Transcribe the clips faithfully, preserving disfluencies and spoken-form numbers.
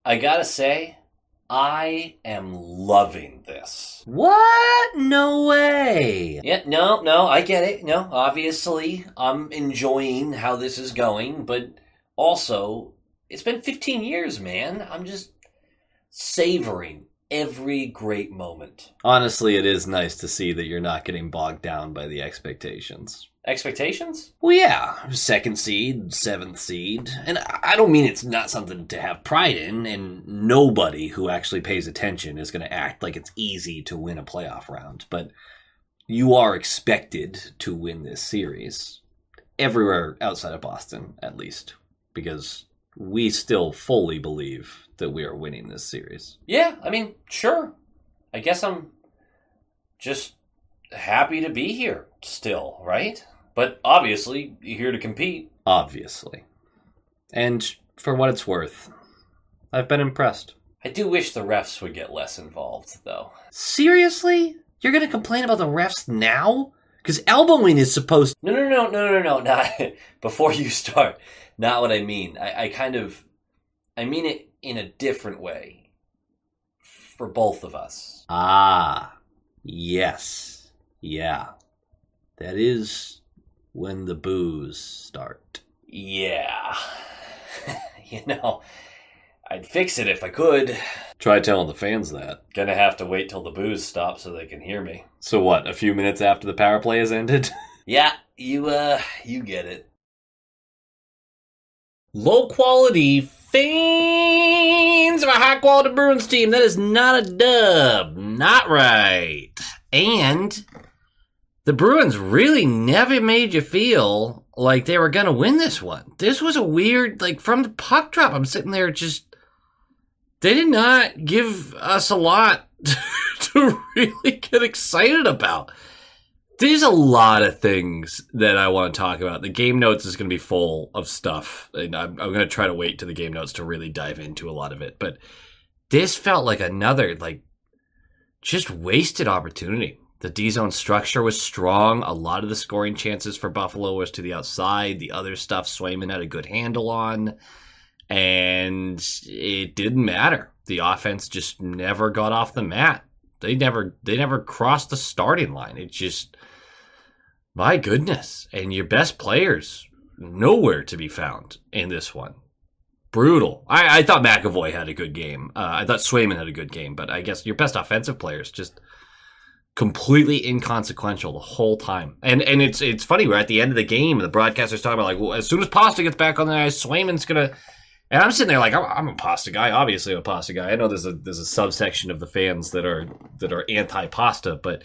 I gotta say, I am loving this. What? No way. Yeah, no, no, I get it. No, obviously, I'm enjoying how this is going, but also, it's been fifteen years, man. I'm just savoring every great moment. Honestly, it is nice to see that you're not getting bogged down by the expectations. Expectations? Well, yeah, second seed, seventh seed. And I don't mean it's not something to have pride in, and nobody who actually pays attention is going to act like it's easy to win a playoff round. But you are expected to win this series. Everywhere outside of Boston, at least. Because we still fully believe that we are winning this series. Yeah, I mean, sure. I guess I'm just happy to be here still, right? But obviously, you're here to compete. Obviously. And for what it's worth, I've been impressed. I do wish the refs would get less involved, though. Seriously? You're going to complain about the refs now? Because elbowing is supposed... No, no, no, no, no, no, not... Before you start, not what I mean. I, I kind of... I mean it in a different way. For both of us. Ah, yes. Yeah. That is when the boos start. Yeah. You know, I'd fix it if I could. Try telling the fans that. Gonna have to wait till the booze stop so they can hear me. So what, a few minutes after the power play has ended? Yeah, you, uh, you get it. Low quality fans of a high quality Bruins team. That is not a dub. Not right. And the Bruins really never made you feel like they were going to win this one. This was a weird, like, from the puck drop, I'm sitting there just, they did not give us a lot to really get excited about. There's a lot of things that I want to talk about. The game notes is going to be full of stuff, and I'm, I'm going to try to wait to the game notes to really dive into a lot of it. But this felt like another, like, just wasted opportunity. The D-zone structure was strong. A lot of the scoring chances for Buffalo was to the outside. The other stuff Swayman had a good handle on. And it didn't matter. The offense just never got off the mat. They never they never crossed the starting line. It just, my goodness. And your best players, nowhere to be found in this one. Brutal. I, I thought McAvoy had a good game. Uh, I thought Swayman had a good game. But I guess your best offensive players just completely inconsequential the whole time. And and it's it's funny, we're at the end of the game, and the broadcaster's talking about, like, well, as soon as Pasta gets back on the ice, Swayman's going to... And I'm sitting there like, I'm, I'm a Pasta guy. Obviously I'm a Pasta guy. I know there's a there's a subsection of the fans that are that are anti-Pasta, but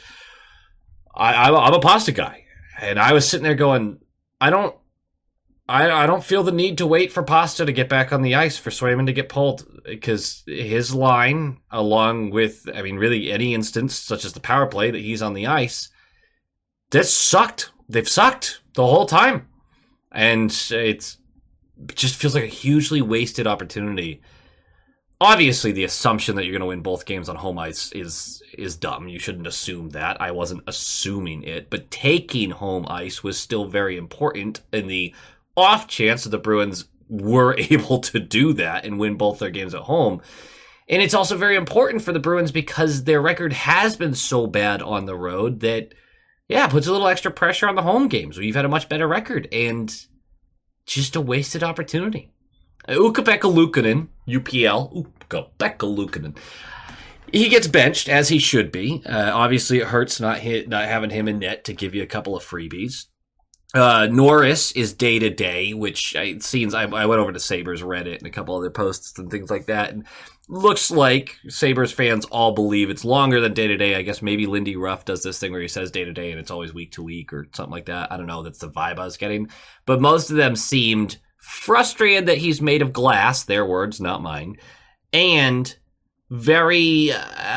I, I'm, I'm a Pasta guy. And I was sitting there going, I don't I, I don't feel the need to wait for Pasta to get back on the ice for Swayman to get pulled, because his line, along with, I mean, really any instance, such as the power play that he's on the ice, that sucked. They've sucked the whole time. And it's, it just feels like a hugely wasted opportunity. Obviously, the assumption that you're going to win both games on home ice is is dumb. You shouldn't assume that. I wasn't assuming it. But taking home ice was still very important in the off chance that the Bruins were able to do that and win both their games at home. And it's also very important for the Bruins because their record has been so bad on the road that, yeah, puts a little extra pressure on the home games where you've had a much better record. And just a wasted opportunity. Ukko-Pekka Luukkonen, U P L, Ukko-Pekka Luukkonen. He gets benched, as he should be. Uh, obviously, it hurts not hit, not having him in net to give you a couple of freebies. Uh, Norris is day-to-day, which it seems, I, I went over to Sabres Reddit and a couple other posts and things like that, and looks like Sabres fans all believe it's longer than day-to-day. I guess maybe Lindy Ruff does this thing where he says day-to-day and it's always week-to-week or something like that. I don't know. That's the vibe I was getting. But most of them seemed frustrated that he's made of glass, their words, not mine, and very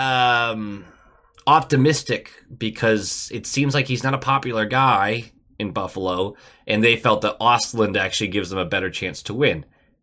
um, optimistic because it seems like he's not a popular guy in Buffalo, and they felt that Ostland actually gives them a better chance to win.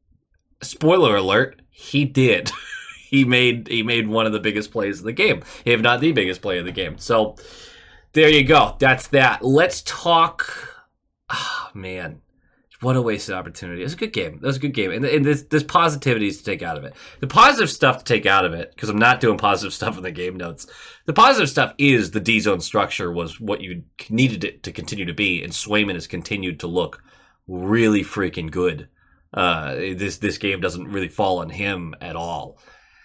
Spoiler alert, he did. he made he made one of the biggest plays of the game, if not the biggest play of the game. So there you go. That's that. Let's talk. Oh, man. What a wasted opportunity. It was a good game. It was a good game. And, and there's, there's positivities to take out of it. The positive stuff to take out of it, because I'm not doing positive stuff in the game notes, the positive stuff is the D-zone structure was what you needed it to continue to be, and Swayman has continued to look really freaking good. Uh, this this game doesn't really fall on him at all.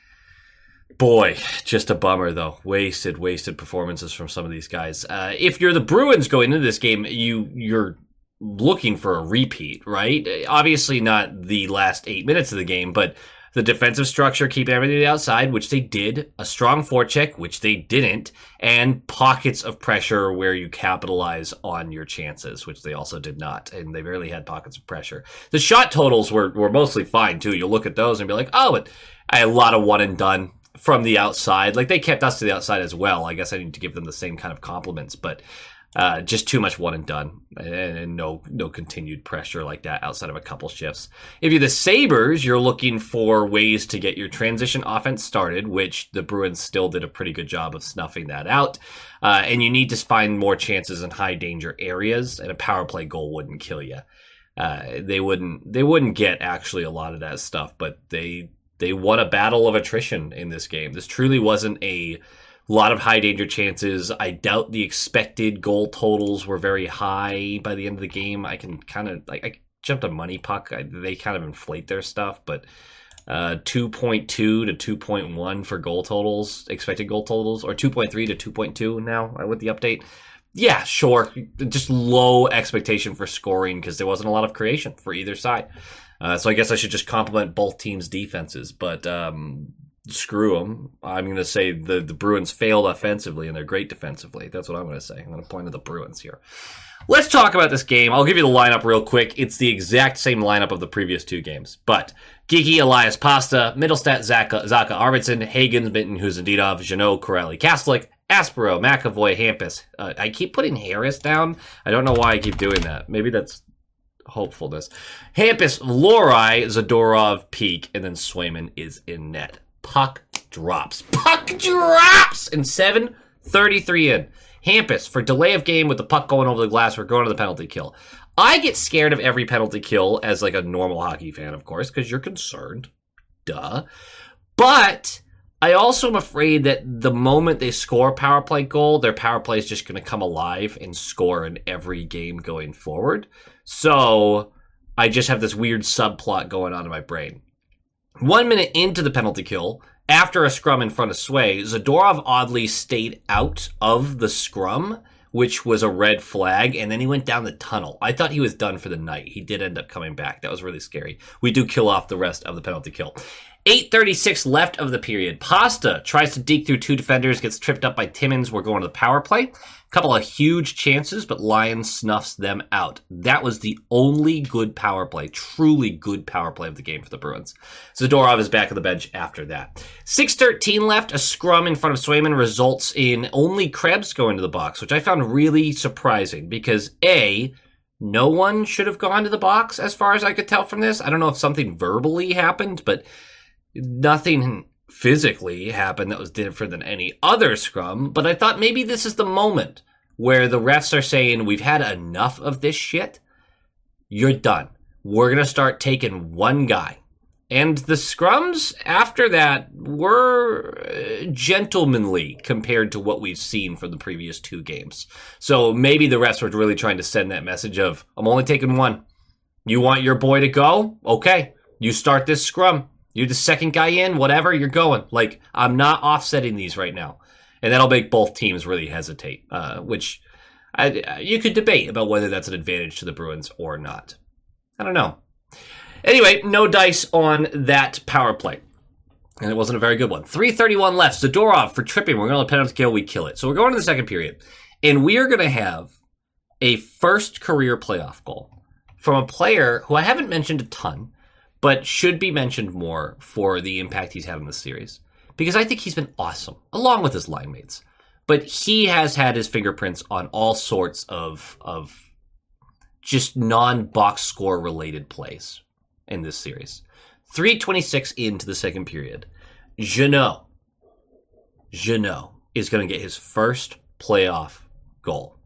Boy, just a bummer, though. Wasted, wasted performances from some of these guys. Uh, if you're the Bruins going into this game, you, you're looking for a repeat, right? Obviously not the last eight minutes of the game, but the defensive structure, keeping everything outside, which they did, a strong forecheck, which they didn't, and pockets of pressure where you capitalize on your chances, which they also did not, and they rarely had pockets of pressure. The shot totals were, were mostly fine, too. You'll look at those and be like, oh, but I had a lot of one and done from the outside. Like, they kept us to the outside as well. I guess I need to give them the same kind of compliments, but Uh, just too much one and done, and, and no no continued pressure like that outside of a couple shifts. If you're the Sabres, you're looking for ways to get your transition offense started, which the Bruins still did a pretty good job of snuffing that out. Uh, and you need to find more chances in high danger areas, and a power play goal wouldn't kill you. Uh, they wouldn't they wouldn't get actually a lot of that stuff, but they they won a battle of attrition in this game. This truly wasn't a A lot of high danger chances. I doubt the expected goal totals were very high by the end of the game. I can kind of like I jumped a money puck. I, they kind of inflate their stuff, but uh, two point two to two point one for goal totals, expected goal totals, or two point three to two point two now with the update. Yeah, sure. Just low expectation for scoring because there wasn't a lot of creation for either side. Uh, so I guess I should just compliment both teams' defenses, but um, screw them. I'm going to say the, the Bruins failed offensively and they're great defensively. That's what I'm going to say. I'm going to point to the Bruins here. Let's talk about this game. I'll give you the lineup real quick. It's the exact same lineup of the previous two games. But Geeky, Elias Pasta, Middlestat, Zaka, Zaka Arvidsson, Hagens, Minton, Huzendinov, Jeannot, Corelli, Kastelic, Aspero, McAvoy, Hampus. Uh, I keep putting Harris down. I don't know why I keep doing that. Maybe that's hopefulness. Hampus, Lohrei, Zadorov, Peak, and then Swayman is in net. Puck drops. Puck drops! And seven thirty-three in. Hampus, for delay of game with the puck going over the glass, we're going to the penalty kill. I get scared of every penalty kill as like a normal hockey fan, of course, because you're concerned. Duh. But I also am afraid that the moment they score a power play goal, their power play is just going to come alive and score in every game going forward. So I just have this weird subplot going on in my brain. One minute into the penalty kill, after a scrum in front of Sway, Zadorov oddly stayed out of the scrum, which was a red flag, and then he went down the tunnel. I thought he was done for the night. He did end up coming back. That was really scary. We do kill off the rest of the penalty kill. eight thirty-six left of the period. Pasta tries to deke through two defenders, gets tripped up by Timmins. We're going to the power play. A couple of huge chances, but Lyons snuffs them out. That was the only good power play, truly good power play of the game for the Bruins. Zadorov is back on the bench after that. six thirteen left. A scrum in front of Swayman results in only Krebs going to the box, which I found really surprising because A, no one should have gone to the box as far as I could tell from this. I don't know if something verbally happened, but nothing physically happened that was different than any other scrum. But I thought maybe this is the moment where the refs are saying, we've had enough of this shit. You're done. We're going to start taking one guy. And the scrums after that were gentlemanly compared to what we've seen from the previous two games. So maybe the refs were really trying to send that message of, I'm only taking one. You want your boy to go? Okay, you start this scrum. You're the second guy in, whatever, you're going. Like, I'm not offsetting these right now. And that'll make both teams really hesitate, uh, which I, you could debate about whether that's an advantage to the Bruins or not. I don't know. Anyway, no dice on that power play. And it wasn't a very good one. three thirty-one left. Zadorov for tripping. We're going to penalty kill. We kill it. So we're going to the second period. And we are going to have a first career playoff goal from a player who I haven't mentioned a ton, but should be mentioned more for the impact he's had in this series. Because I think he's been awesome, along with his line mates. But he has had his fingerprints on all sorts of of just non-box score related plays in this series. three twenty-six into the second period. Jeannot. Jeannot is going to get his first playoff goal.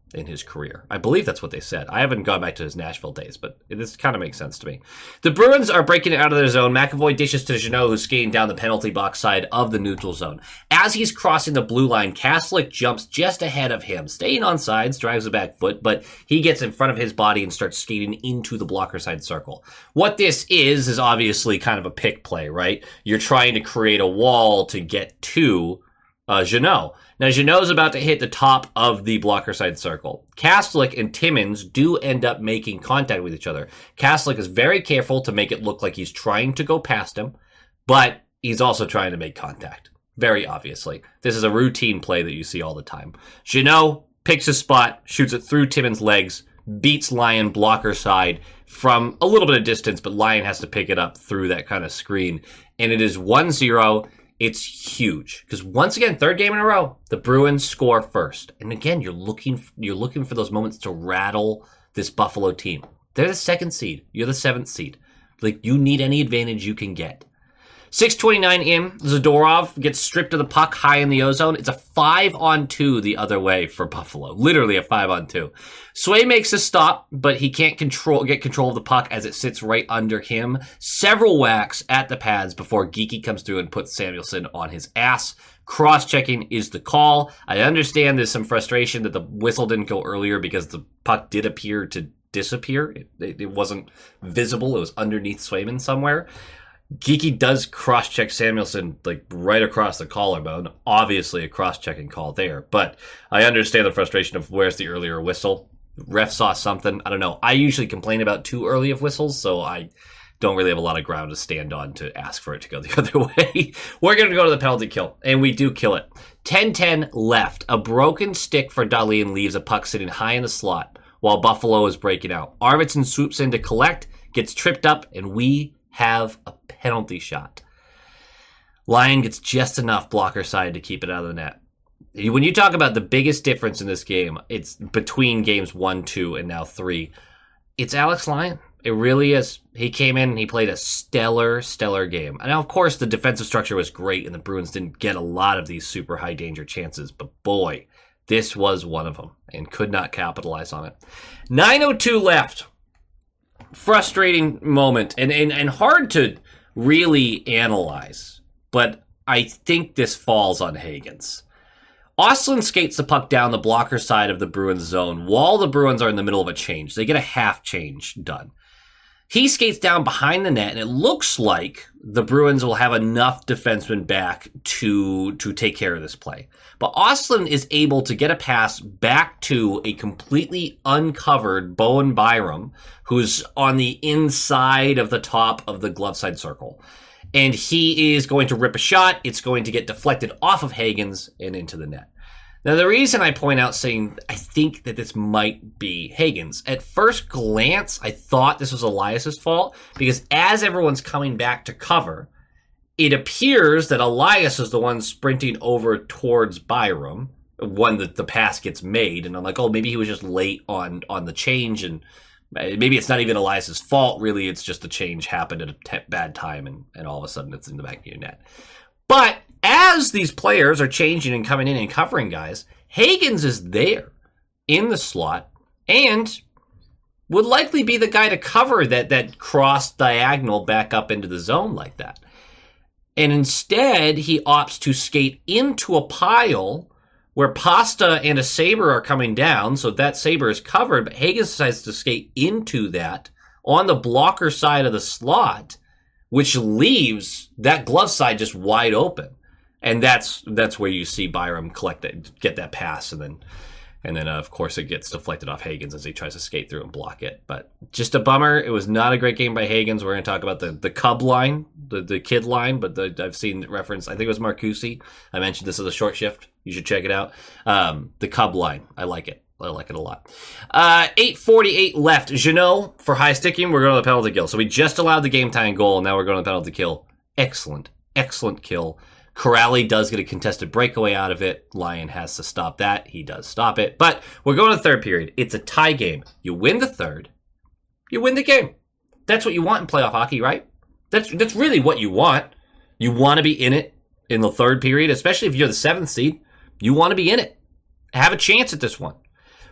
in his career. I believe that's what they said. I haven't gone back to his Nashville days, but this kind of makes sense to me. The Bruins are breaking it out of their zone. McAvoy dishes to Jeannot, who's skating down the penalty box side of the neutral zone. As he's crossing the blue line, Kaslick jumps just ahead of him, staying on sides, drives the back foot, but he gets in front of his body and starts skating into the blocker side circle. What this is, is obviously kind of a pick play, right? You're trying to create a wall to get to uh, Jeannot. Now, Jeannot's about to hit the top of the blocker side circle. Kaslick and Timmins do end up making contact with each other. Kaslick is very careful to make it look like he's trying to go past him, but he's also trying to make contact. Very obviously. This is a routine play that you see all the time. Jeannot picks a spot, shoots it through Timmins' legs, beats Lyon blocker side from a little bit of distance, but Lyon has to pick it up through that kind of screen. And it is one zero. It's huge because once again, third game in a row, the Bruins score first. And again, you're looking you're looking for those moments to rattle this Buffalo team. They're the second seed. You're the seventh seed. Like, you need any advantage you can get. six twenty-nine in, Zadorov gets stripped of the puck high in the ozone. It's a five on two the other way for Buffalo. Literally a five on two. Sway makes a stop, but he can't control get control of the puck as it sits right under him. Several whacks at the pads before Geekie comes through and puts Samuelsson on his ass. Cross-checking is the call. I understand there's some frustration that the whistle didn't go earlier because the puck did appear to disappear. It, it, it wasn't visible. It was underneath Swayman somewhere. Geekie does cross-check Samuelsson like right across the collarbone. Obviously a cross-checking call there, but I understand the frustration of where's the earlier whistle. Ref saw something. I don't know. I usually complain about too early of whistles, so I don't really have a lot of ground to stand on to ask for it to go the other way. We're going to go to the penalty kill, and we do kill it. ten ten left. A broken stick for Dahlin leaves a puck sitting high in the slot while Buffalo is breaking out. Arvidsson swoops in to collect, gets tripped up, and we have a penalty shot. Lyon gets just enough blocker side to keep it out of the net. When you talk about the biggest difference in this game, it's between games one, two, and now three. It's Alex Lyon. It really is. He came in and he played a stellar, stellar game. And now, of course, the defensive structure was great and the Bruins didn't get a lot of these super high danger chances. But boy, this was one of them and could not capitalize on it. nine oh two left. Frustrating moment and, and, and hard to really analyze. But I think this falls on Higgins. Ostlund skates the puck down the blocker side of the Bruins zone while the Bruins are in the middle of a change. They get a half change done. He skates down behind the net, and it looks like the Bruins will have enough defensemen back to, to take care of this play. But Ostlund is able to get a pass back to a completely uncovered Bowen Byram, who's on the inside of the top of the glove side circle. And he is going to rip a shot. It's going to get deflected off of Higgins and into the net. Now, the reason I point out saying I think that this might be Higgins, at first glance, I thought this was Elias's fault because as everyone's coming back to cover, it appears that Elias is the one sprinting over towards Byram when the, the pass gets made. And I'm like, oh, maybe he was just late on, on the change and maybe it's not even Elias's fault. Really, it's just the change happened at a t- bad time and, and all of a sudden it's in the back of your net. But as these players are changing and coming in and covering guys, Higgins is there in the slot and would likely be the guy to cover that, that cross diagonal back up into the zone like that. And instead, he opts to skate into a pile where Pasta and a Sabre are coming down, so that Sabre is covered, but Higgins decides to skate into that on the blocker side of the slot, which leaves that glove side just wide open. And that's that's where you see Byram collect that, get that pass, and then and then uh, of course it gets deflected off Higgins as he tries to skate through and block it. But just a bummer. It was not a great game by Higgins. We're going to talk about the the Cub line, the the kid line, but the, I've seen reference. I think it was Marcusi. I mentioned this as a short shift. You should check it out. Um, the Cub line. I like it. I like it a lot. Uh, eight forty-eight left. Jeannot for high sticking. We're going to the penalty kill. So we just allowed the game tying goal, and now we're going to the penalty kill. Excellent, excellent kill. Corrali does get a contested breakaway out of it. Lyon has to stop that. He does stop it. But we're going to the third period. It's a tie game. You win the third, you win the game. That's what you want in playoff hockey, right? That's that's really what you want. You want to be in it in the third period, especially if you're the seventh seed. You want to be in it. Have a chance at this one.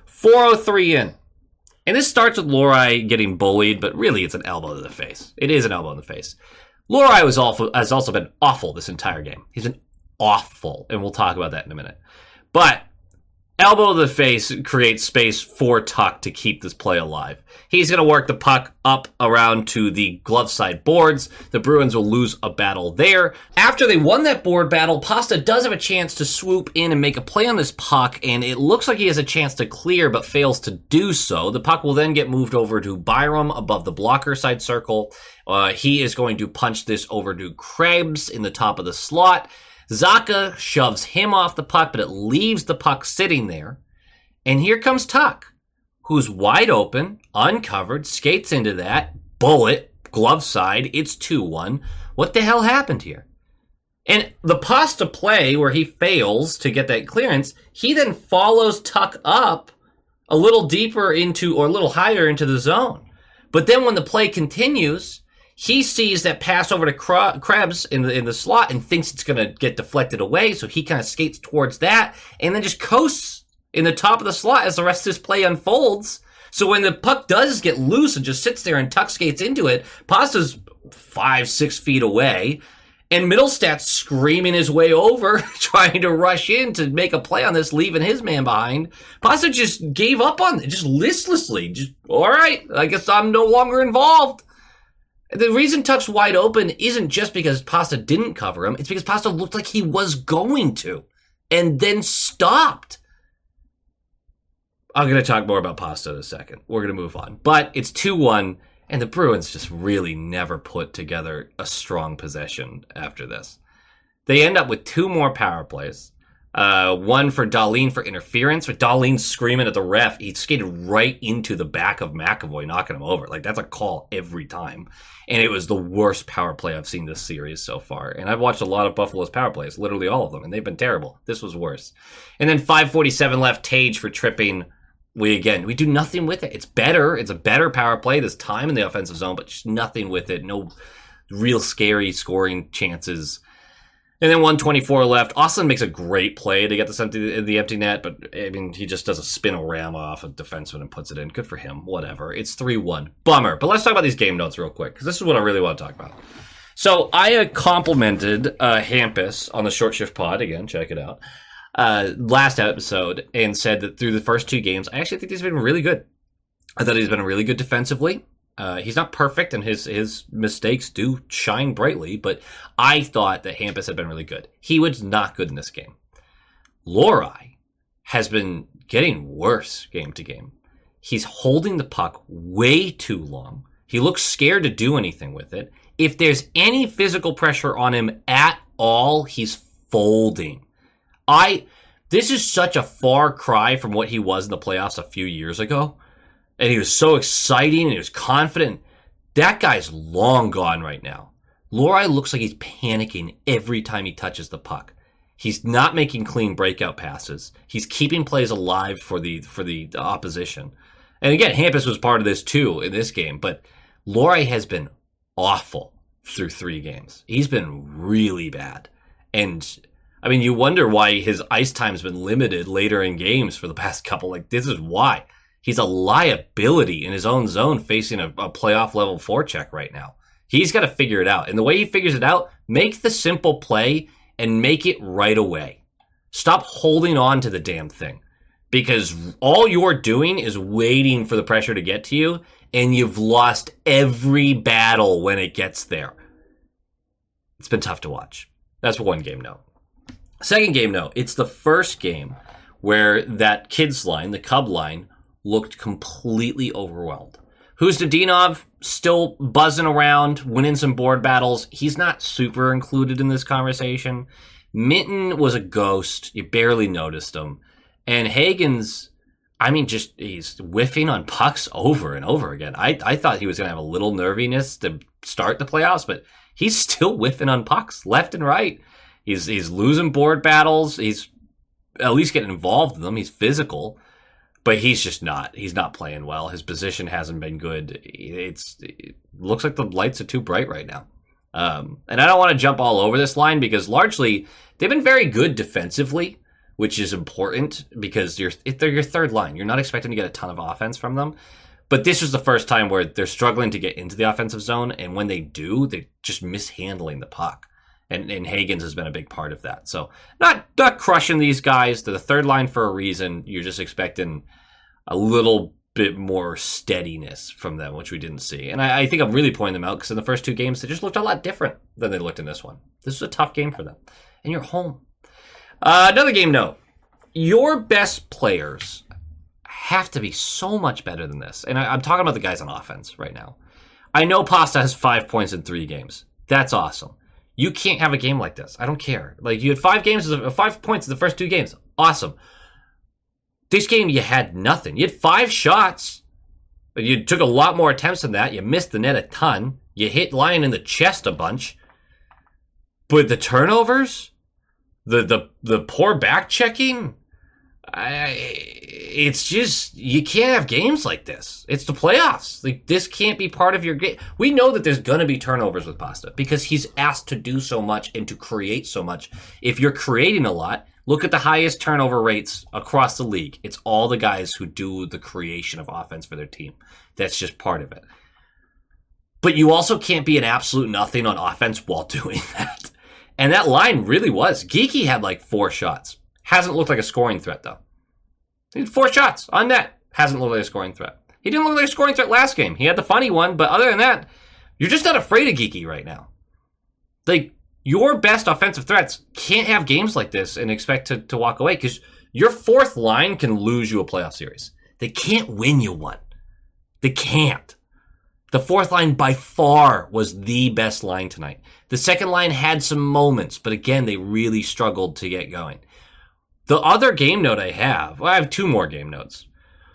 four oh three in. And this starts with Lorai getting bullied, but really it's an elbow to the face. It is an elbow in the face. Lorai was awful, has also been awful this entire game. He's been awful, and we'll talk about that in a minute. But elbow to the face creates space for Tuck to keep this play alive. He's going to work the puck up around to the glove side boards. The Bruins will lose a battle there. After they won that board battle, Pasta does have a chance to swoop in and make a play on this puck, and it looks like he has a chance to clear but fails to do so. The puck will then get moved over to Byram above the blocker side circle. Uh, he is going to punch this over to Krebs in the top of the slot. Zacha shoves him off the puck, but it leaves the puck sitting there. And here comes Tuck, who's wide open, uncovered, skates into that, bullet, glove side, it's two one. What the hell happened here? And the Pasta play where he fails to get that clearance, he then follows Tuck up a little deeper into, or a little higher into the zone. But then when the play continues, he sees that pass over to Krebs in the in the slot and thinks it's going to get deflected away, so he kind of skates towards that and then just coasts in the top of the slot as the rest of his play unfolds. So when the puck does get loose and just sits there and Tuck skates into it, Pasta's five, six feet away, and Middlestat's screaming his way over, trying to rush in to make a play on this, leaving his man behind. Pasta just gave up on it, just listlessly. Just, all right, I guess I'm no longer involved. The reason Tuck's wide open isn't just because Pasta didn't cover him. It's because Pasta looked like he was going to and then stopped. I'm going to talk more about Pasta in a second. We're going to move on. But it's two one, and the Bruins just really never put together a strong possession after this. They end up with two more power plays. Uh, one for Dahlin for interference, with Dahlin screaming at the ref. He skated right into the back of McAvoy, knocking him over. Like, that's a call every time. And it was the worst power play I've seen this series so far. And I've watched a lot of Buffalo's power plays, literally all of them, and they've been terrible. This was worse. And then five forty-seven left, Tage for tripping. We, again, we do nothing with it. It's better. It's a better power play this time in the offensive zone, but just nothing with it. No real scary scoring chances. And then one twenty-four left. Austin makes a great play to get this empty, the empty net, but I mean, he just does a spinorama off a defenseman and puts it in. Good for him. Whatever. It's three one. Bummer. But let's talk about these game notes real quick, because this is what I really want to talk about. So I uh, complimented uh, Hampus on the Short Shift Pod. Again, check it out. Uh, last episode, and said that through the first two games, I actually think he's been really good. I thought he's been really good defensively. Uh, he's not perfect, and his his mistakes do shine brightly, but I thought that Hampus had been really good. He was not good in this game. Lorai has been getting worse game to game. He's holding the puck way too long. He looks scared to do anything with it. If there's any physical pressure on him at all, he's folding. I this is such a far cry from what he was in the playoffs a few years ago. And he was so exciting and he was confident. That guy's long gone right now. Lorai looks like he's panicking every time he touches the puck. He's not making clean breakout passes. He's keeping plays alive for the for the, the opposition. And again, Hampus was part of this too in this game. But Lorai has been awful through three games. He's been really bad. And I mean, you wonder why his ice time's been limited later in games for the past couple. Like, this is why. He's a liability in his own zone facing a, a playoff level forecheck right now. He's got to figure it out. And the way he figures it out, make the simple play and make it right away. Stop holding on to the damn thing. Because all you're doing is waiting for the pressure to get to you, and you've lost every battle when it gets there. It's been tough to watch. That's one game note. Second game note, it's the first game where that kids line, the Cub line, looked completely overwhelmed. Huzdadinov still buzzing around, winning some board battles. He's not super included in this conversation. Minton was a ghost. You barely noticed him. And Hagen's, I mean, just he's whiffing on pucks over and over again. I, I thought he was going to have a little nerviness to start the playoffs, but he's still whiffing on pucks left and right. He's he's losing board battles. He's at least getting involved in them. He's physical. But he's just not. He's not playing well. His position hasn't been good. It's it looks like the lights are too bright right now. Um, and I don't want to jump all over this line because largely they've been very good defensively, which is important because you're, if they're your third line. You're not expecting to get a ton of offense from them. But this was the first time where they're struggling to get into the offensive zone, and when they do, they're just mishandling the puck. And, and Hagens has been a big part of that. So not not crushing these guys. They're the third line for a reason. You're just expecting a little bit more steadiness from them, which we didn't see. And I, I think I'm really pointing them out because in the first two games, they just looked a lot different than they looked in this one. This was a tough game for them. And you're home. Uh, another game note. Your best players have to be so much better than this. And I, I'm talking about the guys on offense right now. I know Pasta has five points in three games. That's awesome. You can't have a game like this. I don't care. Like, you had five games, five points in the first two games. Awesome. This game, you had nothing. You had five shots. You took a lot more attempts than that. You missed the net a ton. You hit Lyon in the chest a bunch. But the turnovers, the the the poor back checking, I, it's just, you can't have games like this. It's the playoffs. Like, this can't be part of your game. We know that there's going to be turnovers with Pasta because he's asked to do so much and to create so much. If you're creating a lot, look at the highest turnover rates across the league. It's all the guys who do the creation of offense for their team. That's just part of it. But you also can't be an absolute nothing on offense while doing that. And that line really was. Geeky had like four shots. Hasn't looked like a scoring threat, though. He had four shots on net. Hasn't looked like a scoring threat. He didn't look like a scoring threat last game. He had the funny one, but other than that, you're just not afraid of Geeky right now. Like, your best offensive threats can't have games like this and expect to, to walk away because your fourth line can lose you a playoff series. They can't win you one. They can't. The fourth line by far was the best line tonight. The second line had some moments, but again, they really struggled to get going. The other game note I have, well, I have two more game notes.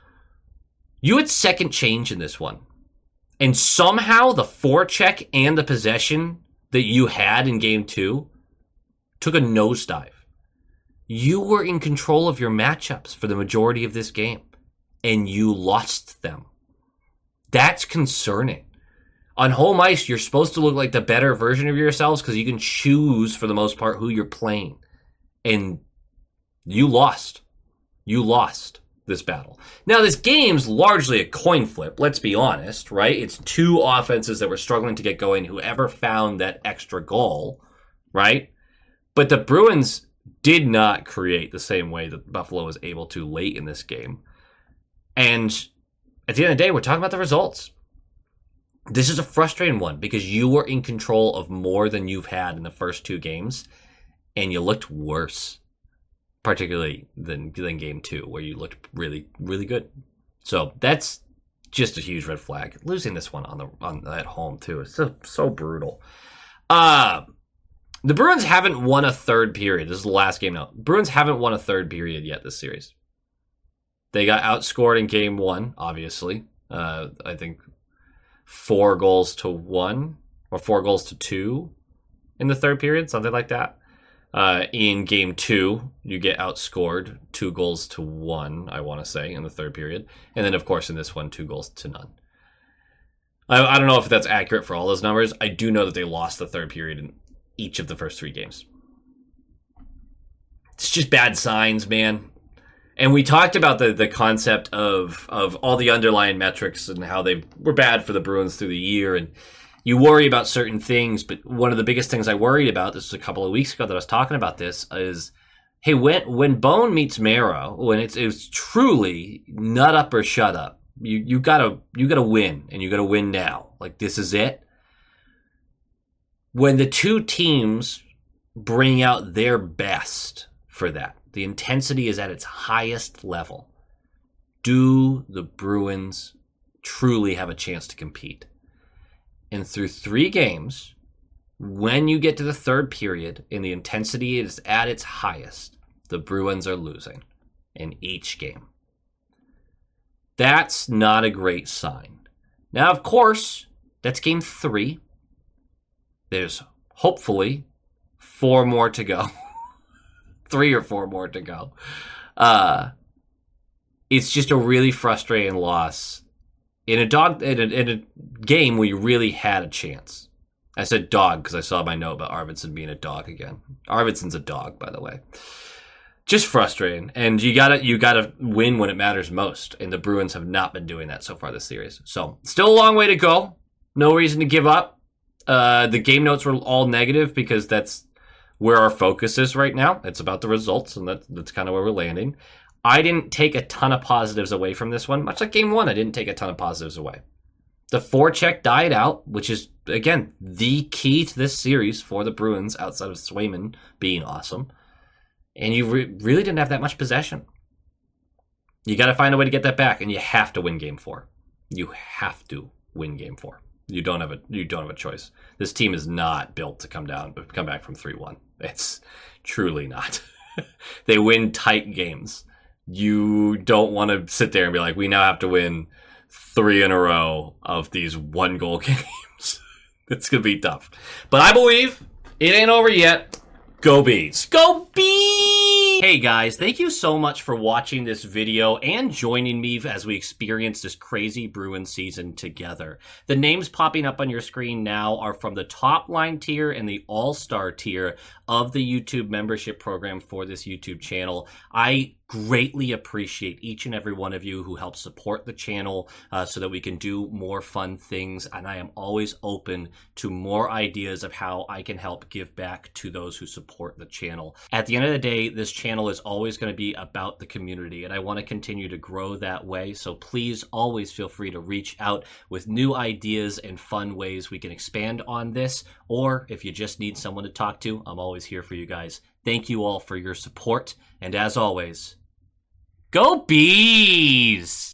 You had second change in this one. And somehow the forecheck and the possession that you had in game two took a nosedive. You were in control of your matchups for the majority of this game, and you lost them. That's concerning. On home ice, you're supposed to look like the better version of yourselves because you can choose, for the most part, who you're playing. And you lost. You lost this battle. Now, this game's largely a coin flip, let's be honest, right? It's two offenses that were struggling to get going, whoever found that extra goal, right? But the Bruins did not create the same way that Buffalo was able to late in this game. And at the end of the day, we're talking about the results. This is a frustrating one because you were in control of more than you've had in the first two games, and you looked worse, particularly than, than game two, where you looked really, really good. So that's just a huge red flag. Losing this one on the on at home too is so so brutal. Uh the Bruins haven't won a third period. This is the last game now. Bruins haven't won a third period yet this series. They got outscored in game one, obviously. Uh, I think four goals to one or four goals to two in the third period, something like that. Uh, in game two, you get outscored two goals to one, I want to say, in the third period. And then, of course, in this one, two goals to none. I, I don't know if that's accurate for all those numbers. I do know that they lost the third period in each of the first three games. It's just bad signs, man. And we talked about the, the concept of, of all the underlying metrics and how they were bad for the Bruins through the year. And you worry about certain things, but one of the biggest things I worried about, this was a couple of weeks ago that I was talking about this, is, hey, when when bone meets marrow, when it's it's truly nut up or shut up, you you gotta you gotta win, and you gotta win now. Like, this is it. When the two teams bring out their best for that, the intensity is at its highest level, do the Bruins truly have a chance to compete? And through three games, when you get to the third period and the intensity is at its highest, the Bruins are losing in each game. That's not a great sign. Now, of course, that's game three. There's hopefully four more to go. Three or four more to go. Uh, it's just a really frustrating loss in a dog in a, in a game where you really had a chance. I said dog because I saw my note about Arvidsson being a dog again. Arvidsson's a dog, by the way. just frustrating. And you gotta you gotta win when it matters most. And the Bruins have not been doing that so far this series. So still a long way to go. No reason to give up. Uh, the game notes were all negative because that's where our focus is right now. It's about the results, and that, that's kind of where we're landing. I didn't take a ton of positives away from this one. Much like game one, I didn't take a ton of positives away. The forecheck died out, which is, again, the key to this series for the Bruins outside of Swayman being awesome. And you re- really didn't have that much possession. You got to find a way to get that back, and you have to win game four. You have to win game four. You don't have a you don't have a choice. This team is not built to come down, come back from three one. It's truly not. They win tight games. You don't want to sit there and be like, we now have to win three in a row of these one goal games. It's going to be tough. But I believe it ain't over yet. Go Bees. Go Bees! Hey guys, thank you so much for watching this video and joining me as we experience this crazy Bruins season together. The names popping up on your screen now are from the top line tier and the all-star tier of the YouTube membership program for this YouTube channel. I greatly appreciate each and every one of you who help support the channel uh, so that we can do more fun things, and I am always open to more ideas of how I can help give back to those who support the channel. At the end of the day, this channel is always going to be about the community, and I want to continue to grow that way, so please always feel free to reach out with new ideas and fun ways we can expand on this, or if you just need someone to talk to, I'm always here for you guys. Thank you all for your support, and as always, go Bees!